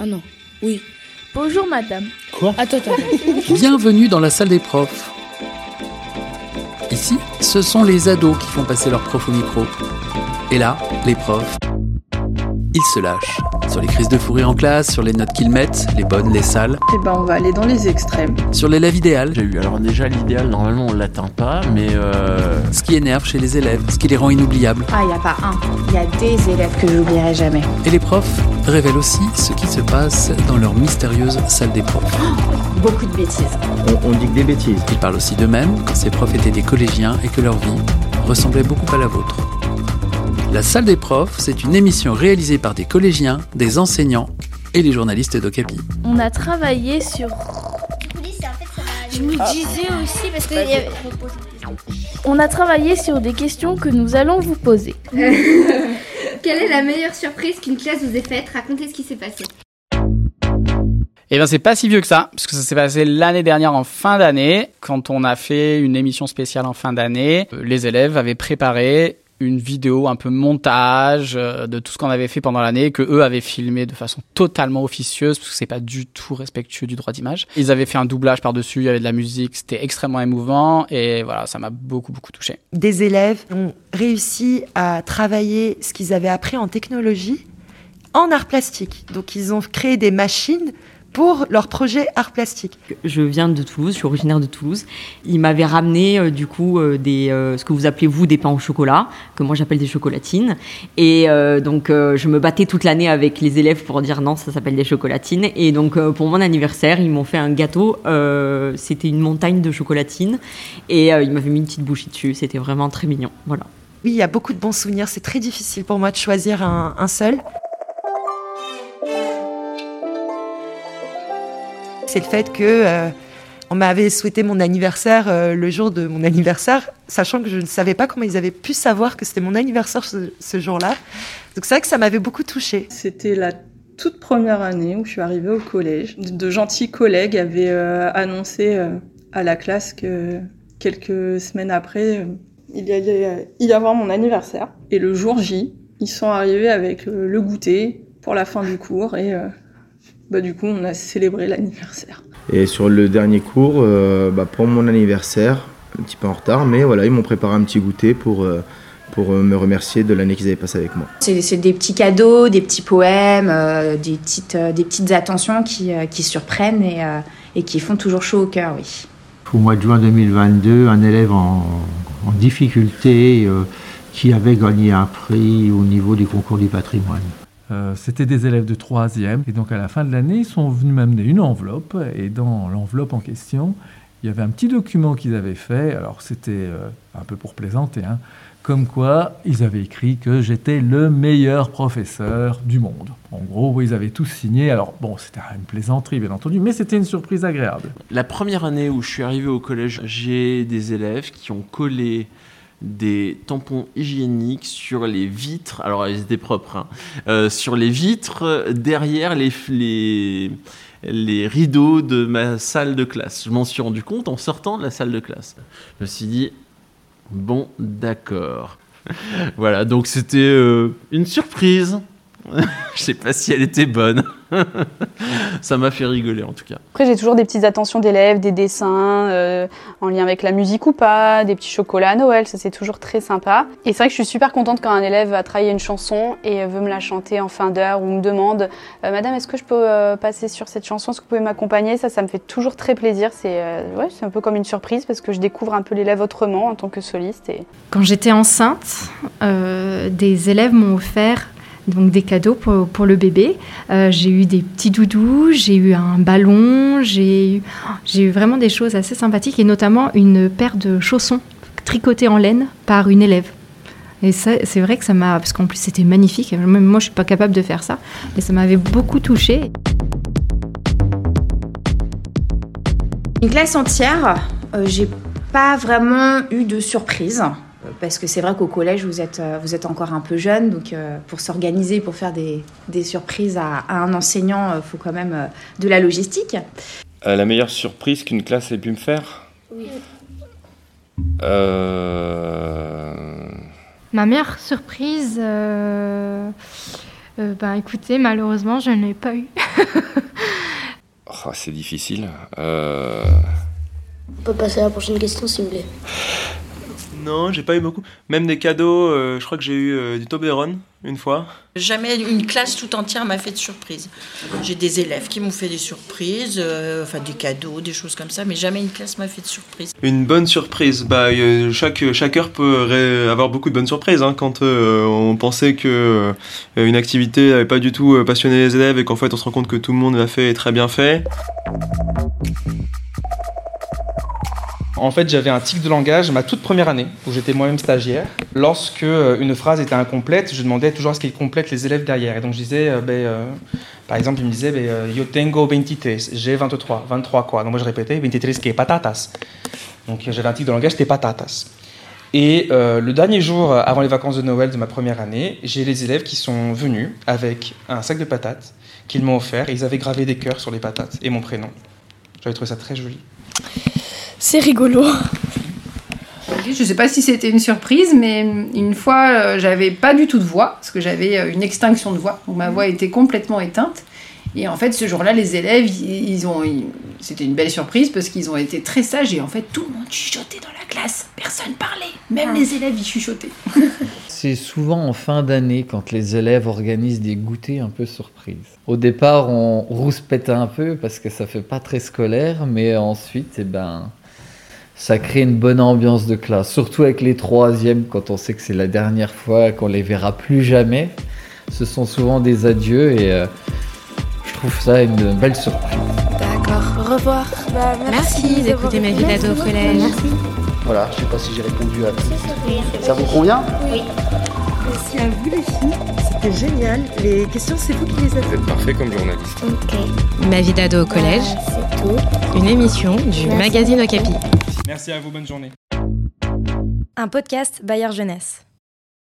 Ah non, oui. Bonjour madame. Quoi ? Attends. Bienvenue dans la salle des profs. Ici, ce sont les ados qui font passer leurs profs au micro. Et là, les profs, ils se lâchent. Sur les crises de fou rire en classe, sur les notes qu'ils mettent, les bonnes, les sales. Eh ben, on va aller dans les extrêmes. Sur l'élève idéal. J'ai eu, alors déjà l'idéal, normalement on l'atteint pas, mais Ce qui énerve chez les élèves, ce qui les rend inoubliables. Ah, il n'y a pas un. Il y a des élèves que j'oublierai jamais. Et les profs révèlent aussi ce qui se passe dans leur mystérieuse salle des profs. Beaucoup de bêtises. On dit que des bêtises. Ils parlent aussi d'eux-mêmes quand ces profs étaient des collégiens et que leur vie ressemblait beaucoup à la vôtre. La salle des profs, c'est une émission réalisée par des collégiens, des enseignants et les journalistes d'Ocapi. On a travaillé sur... Je me disais aussi parce que On a travaillé sur des questions que nous allons vous poser. quelle est la meilleure surprise qu'une classe vous ait faite? Racontez ce qui s'est passé. Eh bien, c'est pas si vieux que ça, parce que ça s'est passé l'année dernière en fin d'année, quand on a fait une émission spéciale en fin d'année. Les élèves avaient préparé une vidéo un peu montage de tout ce qu'on avait fait pendant l'année, que eux avaient filmé de façon totalement officieuse, parce que c'est pas du tout respectueux du droit d'image. Ils avaient fait un doublage par-dessus, il y avait de la musique, c'était extrêmement émouvant, et voilà, ça m'a beaucoup touché. Des élèves ont réussi à travailler ce qu'ils avaient appris en technologie en art plastique. Donc ils ont créé des machines pour leur projet art plastique. Je viens de Toulouse, je suis originaire de Toulouse. Ils m'avaient ramené ce que vous appelez vous des pains au chocolat, que moi j'appelle des chocolatines. Et donc je me battais toute l'année avec les élèves pour dire non, ça s'appelle des chocolatines. Et donc pour mon anniversaire, ils m'ont fait un gâteau. C'était une montagne de chocolatines et ils m'avaient mis une petite bouchée dessus. C'était vraiment très mignon. Voilà. Oui, il y a beaucoup de bons souvenirs. C'est très difficile pour moi de choisir un seul. C'est le fait que on m'avait souhaité mon anniversaire le jour de mon anniversaire, sachant que je ne savais pas comment ils avaient pu savoir que c'était mon anniversaire ce jour-là. Donc c'est vrai que ça m'avait beaucoup touchée. C'était la toute première année où je suis arrivée au collège. De gentils collègues avaient annoncé à la classe que quelques semaines après, il allait y avoir mon anniversaire. Et le jour J, ils sont arrivés avec le goûter pour la fin du cours et... du coup, on a célébré l'anniversaire. Et sur le dernier cours, pour mon anniversaire, un petit peu en retard, mais voilà, ils m'ont préparé un petit goûter pour me remercier de l'année qu'ils avaient passée avec moi. C'est des petits cadeaux, des petits poèmes, des petites attentions qui surprennent et qui font toujours chaud au cœur, oui. Au mois de juin 2022, un élève en difficulté qui avait gagné un prix au niveau du concours du patrimoine. C'était des élèves de 3e et donc à la fin de l'année, ils sont venus m'amener une enveloppe et dans l'enveloppe en question, il y avait un petit document qu'ils avaient fait. Alors c'était un peu pour plaisanter, comme quoi ils avaient écrit que j'étais le meilleur professeur du monde. En gros, ils avaient tous signé. Alors bon, c'était une plaisanterie bien entendu, mais c'était une surprise agréable. La première année où je suis arrivé au collège, j'ai des élèves qui ont collé des tampons hygiéniques sur les vitres, alors ils étaient propres, sur les vitres derrière les rideaux de ma salle de classe. Je m'en suis rendu compte en sortant de la salle de classe. Je me suis dit, bon, d'accord. Voilà, donc c'était une surprise. Je sais pas si elle était bonne. Ça m'a fait rigoler en tout cas. Après j'ai toujours des petites attentions d'élèves, des dessins en lien avec la musique ou pas, des petits chocolats à Noël, ça c'est toujours très sympa. Et c'est vrai que je suis super contente quand un élève a travaillé une chanson et veut me la chanter en fin d'heure ou me demande Madame, est-ce que je peux passer sur cette chanson, est-ce que vous pouvez m'accompagner? Ça me fait toujours très plaisir, c'est un peu comme une surprise parce que je découvre un peu l'élève autrement en tant que soliste. Quand j'étais enceinte, des élèves m'ont offert donc des cadeaux pour le bébé. J'ai eu des petits doudous, j'ai eu un ballon, j'ai eu vraiment des choses assez sympathiques et notamment une paire de chaussons tricotés en laine par une élève. Et ça, c'est vrai que ça m'a... Parce qu'en plus, c'était magnifique. Même moi, je ne suis pas capable de faire ça. Mais ça m'avait beaucoup touchée. Une classe entière, j'ai pas vraiment eu de surprise. Parce que c'est vrai qu'au collège, vous êtes encore un peu jeune, donc pour s'organiser, pour faire des surprises à un enseignant, il faut quand même de la logistique. La meilleure surprise qu'une classe ait pu me faire ? Oui. Ma meilleure surprise, Écoutez, malheureusement, je n'ai pas eu. C'est difficile. On peut passer à la prochaine question, s'il vous plaît. Non, j'ai pas eu beaucoup. Même des cadeaux, je crois que j'ai eu du Toblerone une fois. Jamais une classe tout entière m'a fait de surprise. J'ai des élèves qui m'ont fait des surprises, des cadeaux, des choses comme ça, mais jamais une classe m'a fait de surprise. Une bonne surprise, chaque heure peut avoir beaucoup de bonnes surprises. Quand on pensait que une activité n'avait pas du tout passionné les élèves et qu'en fait on se rend compte que tout le monde l'a fait et très bien fait. En fait, j'avais un tic de langage ma toute première année, où j'étais moi-même stagiaire. Lorsque une phrase était incomplète, je demandais toujours à ce qu'ils complètent les élèves derrière. Et donc je disais, par exemple, il me disait, yo tengo 23, j'ai 23 quoi. Donc moi je répétais, 23 que patatas. Donc j'avais un tic de langage, c'était patatas. Et le dernier jour, avant les vacances de Noël de ma première année, j'ai les élèves qui sont venus avec un sac de patates qu'ils m'ont offert. Et ils avaient gravé des cœurs sur les patates et mon prénom. J'avais trouvé ça très joli. C'est rigolo. Je ne sais pas si c'était une surprise, mais une fois, j'avais pas du tout de voix, parce que j'avais une extinction de voix. Donc ma voix était complètement éteinte. Et en fait, ce jour-là, les élèves, c'était une belle surprise, parce qu'ils ont été très sages. Et en fait, tout le monde chuchotait dans la classe. Personne parlait. Même les élèves, ils chuchotaient. C'est souvent en fin d'année, quand les élèves organisent des goûters un peu surprises. Au départ, on rouspète un peu, parce que ça fait pas très scolaire, mais ensuite, ça crée une bonne ambiance de classe, surtout avec les troisièmes, quand on sait que c'est la dernière fois qu'on les verra plus jamais. Ce sont souvent des adieux et je trouve ça une belle surprise. D'accord, au revoir. Merci d'écouter Ma vie d'ado au collège. Merci. Voilà, je sais pas si j'ai répondu à tout. Ça vous convient ? Oui. Merci à vous les filles, c'était génial. Les questions, c'est vous qui les avez. Vous êtes parfait comme journaliste. Ok. Ma vie d'ado au collège, C'est tout. une émission du magazine Okapi. Merci à vous, bonne journée. Un podcast Bayard Jeunesse.